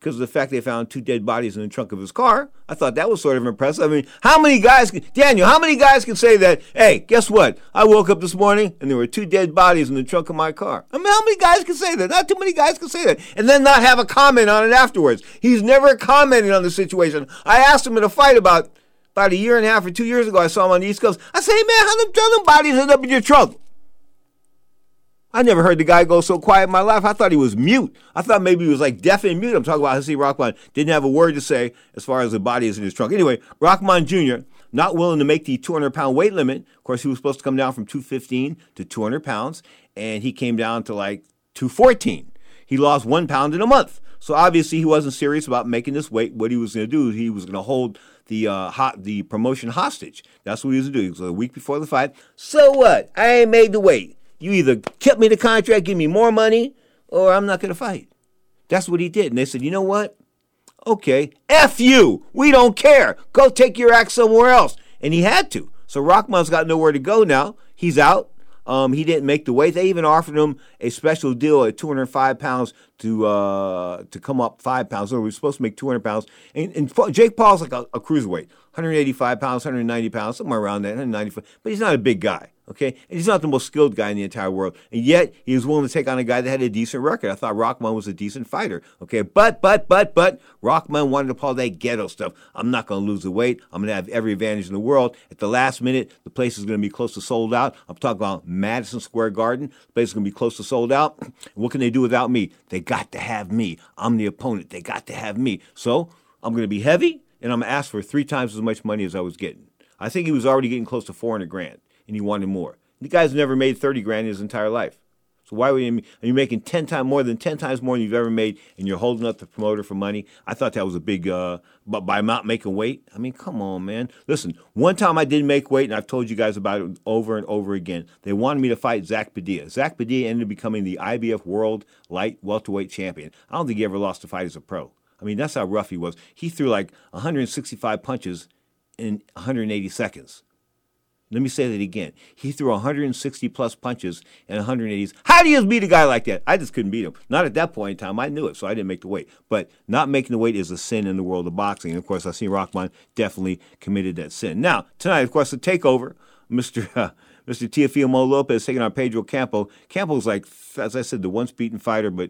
because of the fact they found two dead bodies in the trunk of his car. I thought that was sort of impressive. I mean, how many guys, can, Daniel, how many guys can say that, hey, guess what? I woke up this morning and there were two dead bodies in the trunk of my car. I mean, how many guys can say that? Not too many guys can say that. And then not have a comment on it afterwards. He's never commented on the situation. I asked him in a fight about, about a year and a half or two years ago. I saw him on the East Coast. I said, hey, man, how them, how them bodies end up in your trunk? I never heard the guy go so quiet in my life. I thought he was mute. I thought maybe he was like deaf and mute. I'm talking about Hasim Rahman. Didn't have a word to say as far as the body is in his trunk. Anyway, Rahman Junior, not willing to make the two hundred pound weight limit. Of course, he was supposed to come down from two fifteen to two hundred pounds, and he came down to like two fourteen. He lost one pound in a month. So obviously he wasn't serious about making this weight. What he was going to do, he was going to hold the uh, hot, the promotion hostage. That's what he was going to do. It was a week before the fight. So what? I ain't made the weight. You either kept me the contract, give me more money, or I'm not going to fight. That's what he did. And they said, you know what? Okay, F you. We don't care. Go take your act somewhere else. And he had to. So Rahman's got nowhere to go now. He's out. Um, he didn't make the weight. They even offered him a special deal at two hundred five pounds to uh, to come up five pounds. So he was supposed to make two hundred pounds. And, and Jake Paul's like a, a cruiserweight, one eighty-five pounds, one ninety pounds, somewhere around that, one ninety-five. But he's not a big guy, okay? And he's not the most skilled guy in the entire world. And yet he was willing to take on a guy that had a decent record. I thought Rahman was a decent fighter, okay? But, but, but, but, Rahman wanted to pull that ghetto stuff. I'm not going to lose the weight. I'm going to have every advantage in the world. At the last minute, the place is going to be close to sold out. I'm talking about Madison Square Garden. The place is going to be close to sold out. What can they do without me? They got to have me. I'm the opponent. They got to have me. So I'm going to be heavy, and I'm going to ask for three times as much money as I was getting. I think he was already getting close to four hundred grand, and he wanted more. The guy's never made thirty grand in his entire life. So why would you, are you making ten times more than ten times more than you've ever made, and you're holding up the promoter for money? I thought that was a big, uh, but by not making weight, I mean, come on, man. Listen, one time I didn't make weight, and I've told you guys about it over and over again. They wanted me to fight Zach Padilla. Zach Padilla ended up becoming the I B F World Light Welterweight Champion. I don't think he ever lost a fight as a pro. I mean, that's how rough he was. He threw like one hundred sixty-five punches in one hundred eighty seconds. Let me say that again. He threw one hundred sixty plus punches in one hundred eighty. How do you beat a guy like that? I just couldn't beat him. Not at that point in time. I knew it, so I didn't make the weight. But not making the weight is a sin in the world of boxing. And, of course, Hasim Rahman definitely committed that sin. Now, tonight, of course, the takeover, Mister Uh, Mister Teofimo Lopez taking on Pedro Campo. Campo's like, as I said, the once-beaten fighter, but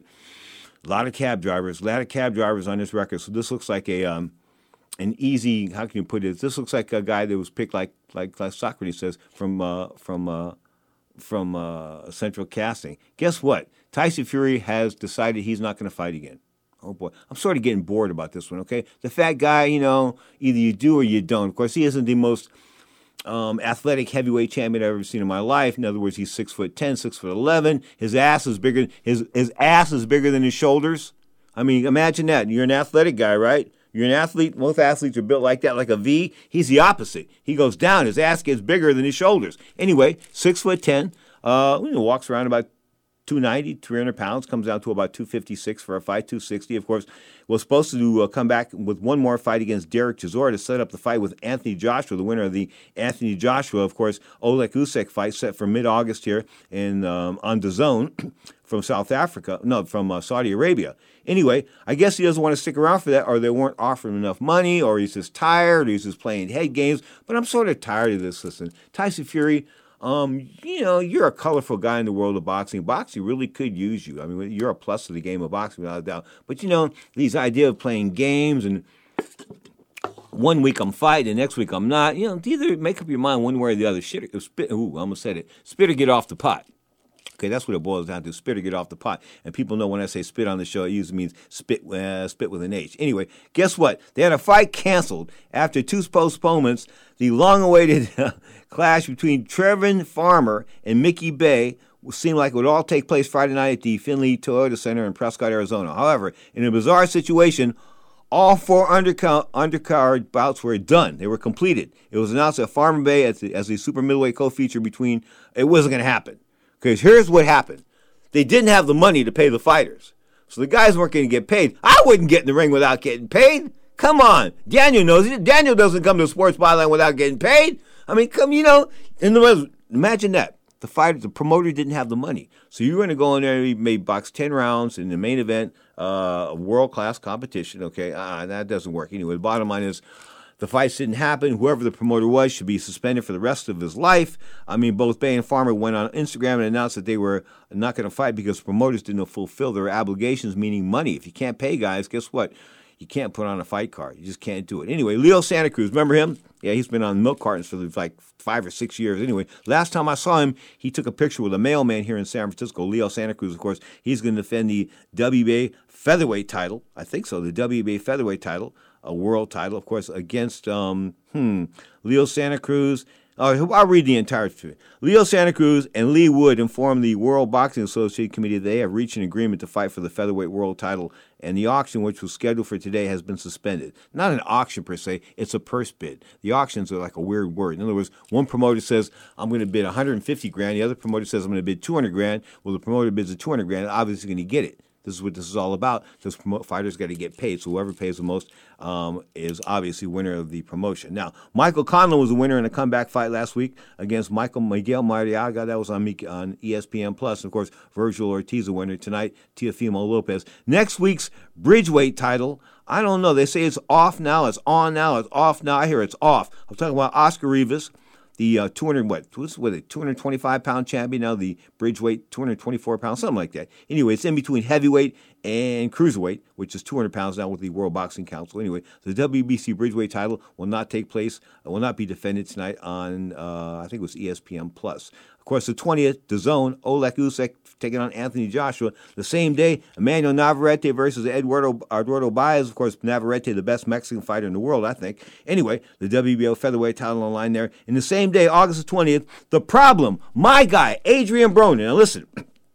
a lot of cab drivers, a lot of cab drivers on this record. So this looks like a um, an easy, how can you put it? This looks like a guy that was picked, like like, like Socrates says, from uh, from uh, from uh, Central Casting. Guess what? Tyson Fury has decided he's not going to fight again. Oh, boy. I'm sort of getting bored about this one, okay? The fat guy, you know, either you do or you don't. Of course, he isn't the most um, athletic heavyweight champion I've ever seen in my life. In other words, he's six foot ten, six foot eleven. His ass is bigger. His his ass is bigger than his shoulders. I mean, imagine that. You're an athletic guy, right? You're an athlete. Most athletes are built like that, like a V. He's the opposite. He goes down. His ass gets bigger than his shoulders. Anyway, six foot ten. Uh, you know, walks around about two ninety, three hundred pounds, comes down to about two fifty-six for a fight, two sixty. Of course, was supposed to uh, come back with one more fight against Derek Chisora to set up the fight with Anthony Joshua, the winner of the Anthony Joshua, of course, Oleg Usyk fight set for mid-August here in um, on DAZN from South Africa, no, from uh, Saudi Arabia. Anyway, I guess he doesn't want to stick around for that, or they weren't offering enough money, or he's just tired, or he's just playing head games. But I'm sort of tired of this. Listen, Tyson Fury, Um, you know, you're a colorful guy in the world of boxing. Boxing really could use you. I mean, you're a plus to the game of boxing, without a doubt. But, you know, these idea of playing games and one week I'm fighting, the next week I'm not, you know, either make up your mind one way or the other. Shit, spit, ooh, I almost said it. Spit or get off the pot. Okay, that's what it boils down to, spit or get off the pot. And people know when I say spit on the show, it usually means spit uh, spit with an H. Anyway, guess what? They had a fight canceled after two postponements. The long-awaited clash between Trevin Farmer and Mickey Bay seemed like it would all take place Friday night at the Finley Toyota Center in Prescott, Arizona. However, in a bizarre situation, all four undercard, undercard bouts were done. They were completed. It was announced that Farmer Bay, as the, as the super middleweight co-feature between, it wasn't going to happen. Because here's what happened. They didn't have the money to pay the fighters. So the guys weren't going to get paid. I wouldn't get in the ring without getting paid. Come on. Daniel knows it. Daniel doesn't come to Sports Byline without getting paid. I mean, come, you know, in the imagine that. the fighter, the promoter didn't have the money. So you're going to go in there and maybe box ten rounds in the main event, uh, world-class competition, okay? Ah, that doesn't work. Anyway, the bottom line is the fights didn't happen. Whoever the promoter was should be suspended for the rest of his life. I mean, both Bay and Farmer went on Instagram and announced that they were not going to fight because promoters didn't fulfill their obligations, meaning money. If you can't pay guys, guess what? You can't put on a fight card. You just can't do it. Anyway, Leo Santa Cruz, remember him? Yeah, he's been on milk cartons for like five or six years. Anyway, last time I saw him, he took a picture with a mailman here in San Francisco. Leo Santa Cruz, of course, he's going to defend the W B A featherweight title. I think so, the W B A featherweight title, a world title, of course, against um, hmm, Leo Santa Cruz. Uh, I'll read the entire thing. Leo Santa Cruz and Lee Wood informed the World Boxing Association Committee they have reached an agreement to fight for the featherweight world title, and the auction, which was scheduled for today, has been suspended. Not an auction per se, it's a purse bid. The auctions are like a weird word. In other words, one promoter says, I'm going to bid one hundred fifty grand, the other promoter says, I'm going to bid two hundred grand. Well, the promoter bids a two hundred grand, obviously going to get it. This is what this is all about. Those promote fighters got to get paid. So whoever pays the most um, is obviously winner of the promotion. Now, Michael Conlan was a winner in a comeback fight last week against Michael Miguel Mariaga. That was on, on E S P N Plus. And of course, Virgil Ortiz, a winner tonight. Teofimo Lopez. Next week's Bridgeweight title, I don't know. They say it's off now. It's on now. It's off now. I hear it's off. I'm talking about Oscar Rivas. The uh, two hundred what? What's with it? two hundred twenty-five pound champion now. The Bridgeweight two hundred twenty-four pounds, something like that. Anyway, it's in between heavyweight and cruiserweight, which is two hundred pounds now with the World Boxing Council. Anyway, the W B C Bridgeweight title will not take place. Will not be defended tonight on uh, I think it was E S P N Plus. Of course, the twentieth, DAZN, Oleg Usyk taking on Anthony Joshua. The same day, Emmanuel Navarrete versus Eduardo, Eduardo Baez. Of course, Navarrete, the best Mexican fighter in the world, I think. Anyway, the W B O featherweight title on the line there. In the same day, August the twentieth, the problem, my guy, Adrian Broner. Now listen,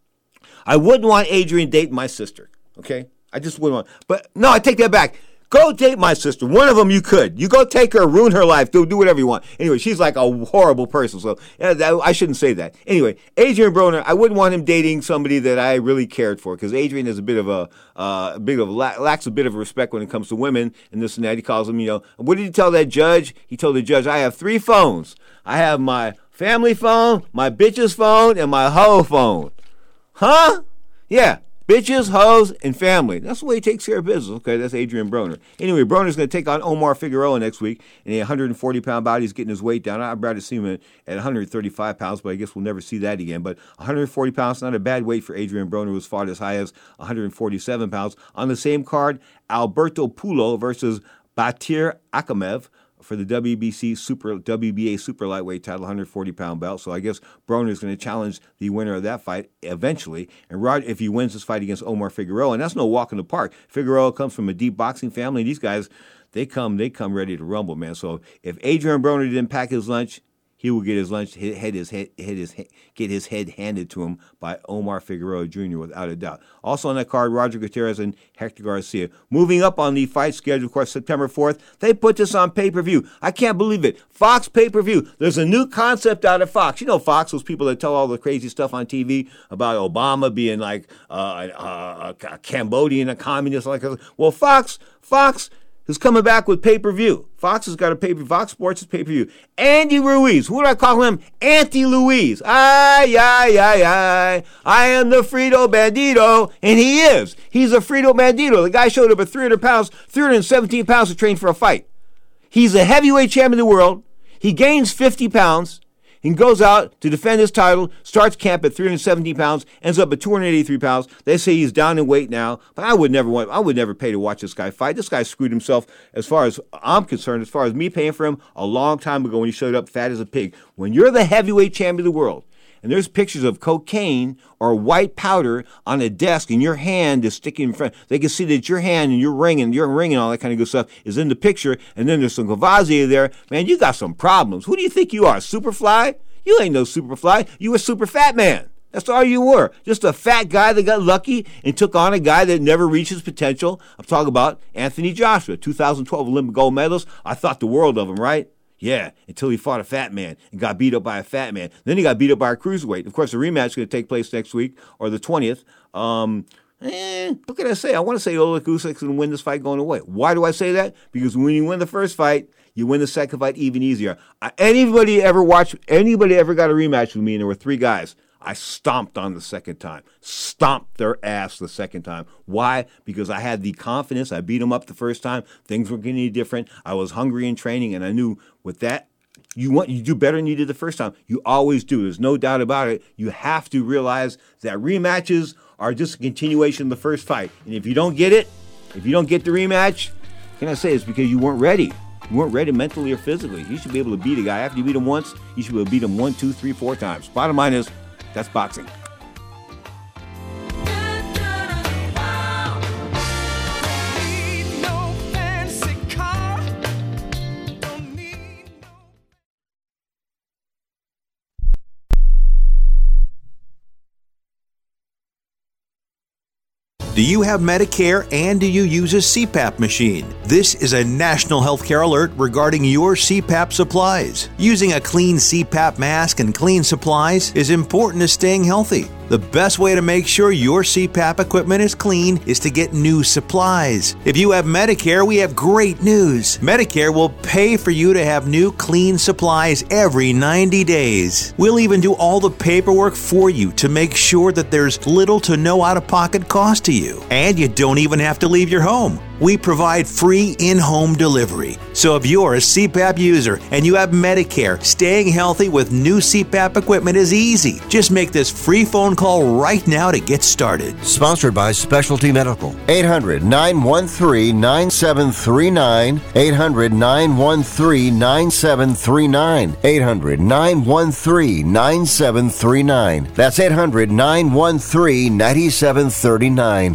I wouldn't want Adrian dating my sister, okay? I just wouldn't want. But no, I take that back. Go date my sister. One of them you could. You go take her, ruin her life, do do whatever you want. Anyway, she's like a horrible person, so yeah, that, I shouldn't say that. Anyway, Adrian Broner, I wouldn't want him dating somebody that I really cared for because Adrian is a bit of a, uh, a bit of a, lacks a bit of respect when it comes to women and this and that. He calls them, you know, what did he tell that judge? He told the judge, I have three phones. I have my family phone, my bitch's phone, and my hoe phone. Huh? Yeah. Bitches, hoes, and family. That's the way he takes care of business. Okay, that's Adrian Broner. Anyway, Broner's going to take on Omar Figueroa next week in a one hundred forty pound bout. He's getting his weight down. I'd rather see him at one hundred thirty-five pounds, but I guess we'll never see that again. But one hundred forty pounds, not a bad weight for Adrian Broner, who's fought as high as one hundred forty-seven pounds. On the same card, Alberto Pulo versus Batir Akamev for the W B C Super W B A Super Lightweight title, one hundred forty pound belt. So I guess Broner is going to challenge the winner of that fight eventually. And Rod, if he wins this fight against Omar Figueroa, and that's no walk in the park. Figueroa comes from a deep boxing family. These guys, they come, they come ready to rumble, man. So if Adrian Broner didn't pack his lunch, he will get his lunch, head his head, head his get his head handed to him by Omar Figueroa Junior without a doubt. Also on that card, Roger Gutierrez and Hector Garcia. Moving up on the fight schedule, of course, September fourth, they put this on pay-per-view. I can't believe it. Fox pay-per-view. There's a new concept out of Fox. You know Fox, those people that tell all the crazy stuff on T V about Obama being like uh, a, a, a Cambodian, a communist. Like, well, Fox, Fox is coming back with pay-per-view. Fox has got a pay-per-view. Fox Sports is pay-per-view. Andy Ruiz. Who do I call him? Auntie Louise. Ay, ay, ay, ay. I am the Frito Bandito. And he is. He's a Frito Bandito. The guy showed up at three hundred pounds, three hundred seventeen pounds to train for a fight. He's a heavyweight champion of the world. He gains fifty pounds. He goes out to defend his title, starts camp at three hundred seventeen pounds, ends up at two hundred eighty-three pounds. They say he's down in weight now, but I would never want, I would never pay to watch this guy fight. This guy screwed himself as far as I'm concerned, as far as me paying for him a long time ago when he showed up fat as a pig. When you're the heavyweight champion of the world, and there's pictures of cocaine or white powder on a desk and your hand is sticking in front, they can see that your hand and your ring and your ring and all that kind of good stuff is in the picture, and then there's some Courvoisier there. Man, you got some problems. Who do you think you are, Superfly? You ain't no Superfly. You a super fat man. That's all you were. Just a fat guy that got lucky and took on a guy that never reached his potential. I'm talking about Anthony Joshua, two thousand twelve Olympic gold medalist. I thought the world of him, right? Yeah, until he fought a fat man and got beat up by a fat man. Then he got beat up by a cruiserweight. Of course, the rematch is going to take place next week or the twentieth. Um, Eh, what can I say? I want to say Oleg Usyk's going to win this fight going away. Why do I say that? Because when you win the first fight, you win the second fight even easier. I, anybody ever watched, anybody ever got a rematch with me, and there were three guys, I stomped on the second time. Stomped their ass the second time. Why? Because I had the confidence. I beat them up the first time. Things were getting different. I was hungry in training, and I knew with that, you want you do better than you did the first time. You always do. There's no doubt about it. You have to realize that rematches are just a continuation of the first fight. And if you don't get it, if you don't get the rematch, can I say it's because you weren't ready. You weren't ready mentally or physically. You should be able to beat a guy. After you beat him once, you should be able to beat him one, two, three, four times. Bottom line is, that's boxing. Do you have Medicare and do you use a C PAP machine? This is a national healthcare alert regarding your C PAP supplies. Using a clean C PAP mask and clean supplies is important to staying healthy. The best way to make sure your C PAP equipment is clean is to get new supplies. If you have Medicare, we have great news. Medicare will pay for you to have new clean supplies every ninety days. We'll even do all the paperwork for you to make sure that there's little to no out-of-pocket cost to you. And you don't even have to leave your home. We provide free in-home delivery. So if you're a C PAP user and you have Medicare, staying healthy with new C PAP equipment is easy. Just make this free phone call right now to get started. Sponsored by Specialty Medical. eight hundred, nine one three, nine seven three nine. eight hundred, nine one three, nine seven three nine. eight hundred, nine one three, nine seven three nine. That's eight hundred, nine one three, nine seven three nine.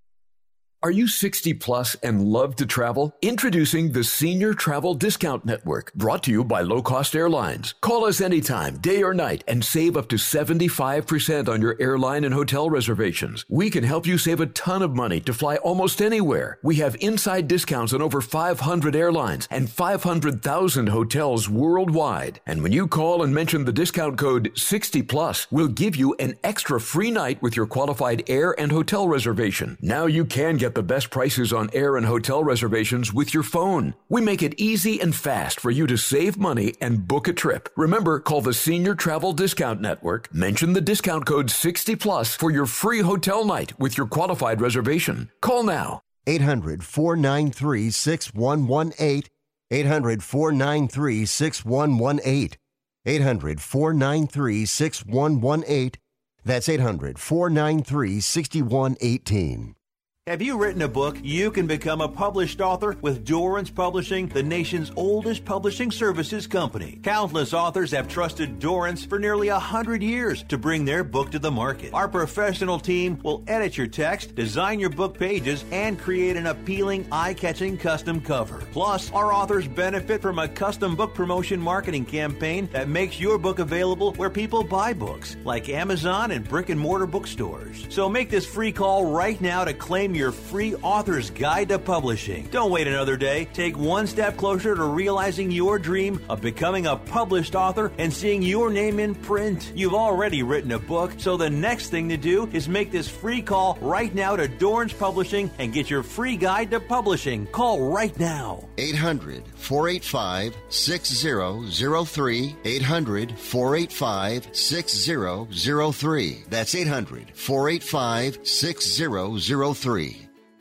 Are you sixty plus and love to travel? Introducing the Senior Travel Discount Network, brought to you by Low Cost Airlines. Call us anytime, day or night, and save up to seventy-five percent on your airline and hotel reservations. We can help you save a ton of money to fly almost anywhere. We have inside discounts on over five hundred airlines and five hundred thousand hotels worldwide. And when you call and mention the discount code sixty plus, we'll give you an extra free night with your qualified air and hotel reservation. Now you can get the best prices on air and hotel reservations with your phone. We make it easy and fast for you to save money and book a trip. Remember, call the Senior Travel Discount Network, mention the discount code sixty plus for your free hotel night with your qualified reservation. Call now. eight hundred, four nine three, six one one eight. eight hundred, four nine three, six one one eight. eight hundred, four nine three, six one one eight. That's eight hundred, four nine three, six one one eight. Have you written a book? You can become a published author with Dorrance Publishing, the nation's oldest publishing services company. Countless authors have trusted Dorrance for nearly one hundred years to bring their book to the market. Our professional team will edit your text, design your book pages, and create an appealing, eye-catching custom cover. Plus, our authors benefit from a custom book promotion marketing campaign that makes your book available where people buy books, like Amazon and brick-and-mortar bookstores. So make this free call right now to claim your free author's guide to publishing. Don't wait another day. Take one step closer to realizing your dream of becoming a published author and seeing your name in print. You've already written a book, so the next thing to do is make this free call right now to Dorrance Publishing and get your free guide to publishing. Call right now. eight hundred, four eight five, six zero zero three. eight hundred, four eight five, six zero zero three. That's eight hundred, four eight five, six zero zero three.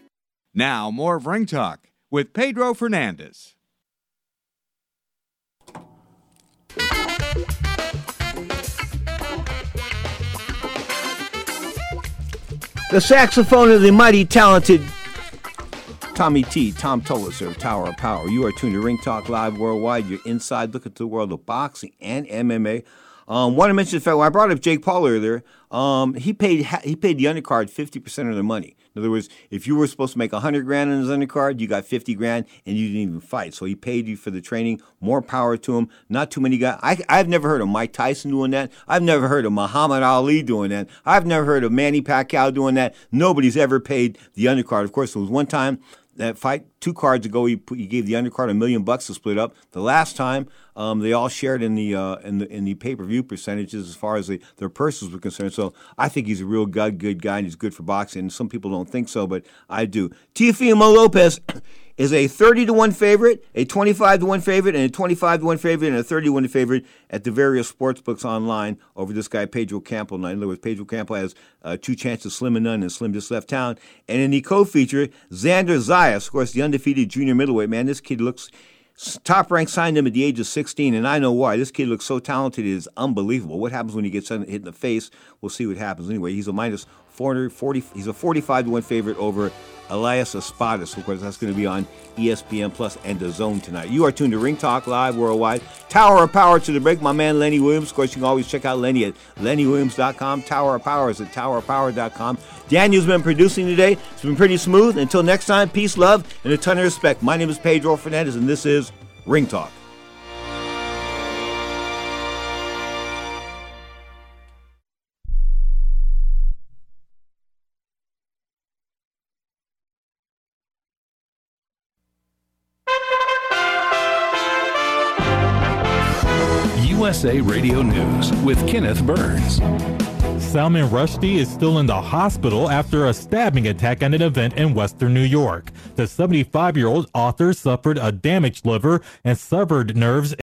Now, more of Ring Talk with Pedro Fernandez. The saxophone of the mighty talented Tommy T, Tom Tolliser of Tower of Power. You are tuned to Ring Talk Live Worldwide. Your inside look at the world of boxing and M M A. Um, want to mention the fact, when I brought up Jake Paul earlier, um, he paid he paid the undercard fifty percent of their money. In other words, if you were supposed to make one hundred grand on his undercard, you got fifty grand and you didn't even fight. So he paid you for the training. More power to him. Not too many guys. I, I've never heard of Mike Tyson doing that. I've never heard of Muhammad Ali doing that. I've never heard of Manny Pacquiao doing that. Nobody's ever paid the undercard. Of course, there was one time that fight two cards ago, he, put, he gave the undercard a million bucks to split up. The last time, um, they all shared in the uh, in the in the pay-per-view percentages as far as the, their purses were concerned. So I think he's a real good, good guy, and he's good for boxing. And some people don't think so, but I do. Teofimo Lopez is a thirty to one favorite, a twenty-five to one favorite, and a twenty-five to one favorite, and a thirty to one favorite at the various sports books online over this guy, Pedro Campo. In other words, Pedro Campo has uh, two chances, Slim and none, and Slim just left town. And in the co-feature, Xander Zayas, of course, the undefeated junior middleweight. Man, this kid looks top rank, signed him at the age of sixteen, and I know why. This kid looks so talented, it is unbelievable. What happens when he gets hit in the face? We'll see what happens. Anyway, he's a minus four forty. He's a forty-five to one favorite over Elias Espadas. Of course, that's going to be on E S P N Plus and D A Z N tonight. You are tuned to Ring Talk Live Worldwide. Tower of Power to the break. My man Lenny Williams. Of course, you can always check out Lenny at lenny williams dot com. Tower of Power is at tower of power dot com. Daniel's been producing today. It's been pretty smooth. Until next time, peace, love, and a ton of respect. My name is Pedro Fernandez, and this is Ring Talk. U S A Radio News with Kenneth Burns. Salman Rushdie is still in the hospital after a stabbing attack at an event in Western New York. The seventy-five-year-old author suffered a damaged liver and severed nerves